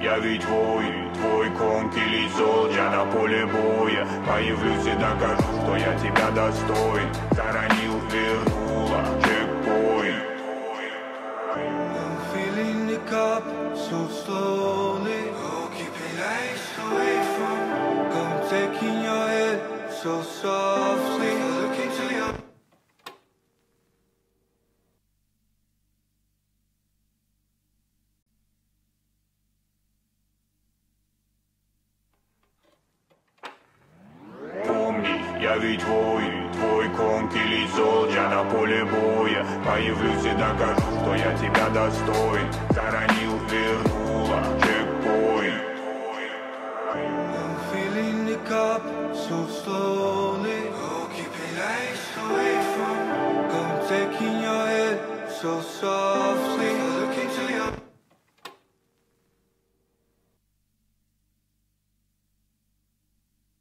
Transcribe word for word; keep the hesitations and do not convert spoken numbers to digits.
Я ведь твой, твой конкий солдат. Я на поле боя появлюсь и докажу, что я тебя достоин. Заронил, вернула, чекпоинт. I'm filling the cup so slowly. Oh, keeping lights away from. I'm taking your head so softly. Look into your. Я ведь твой, твой конкий солдат. Я на поле боя появлюсь и докажу, что я тебя достоин. Заронил, вернула, чекпоинт. I'm filling the cup so slowly. Oh, keeping lights away from. I'm taking your head so softly. Look into your.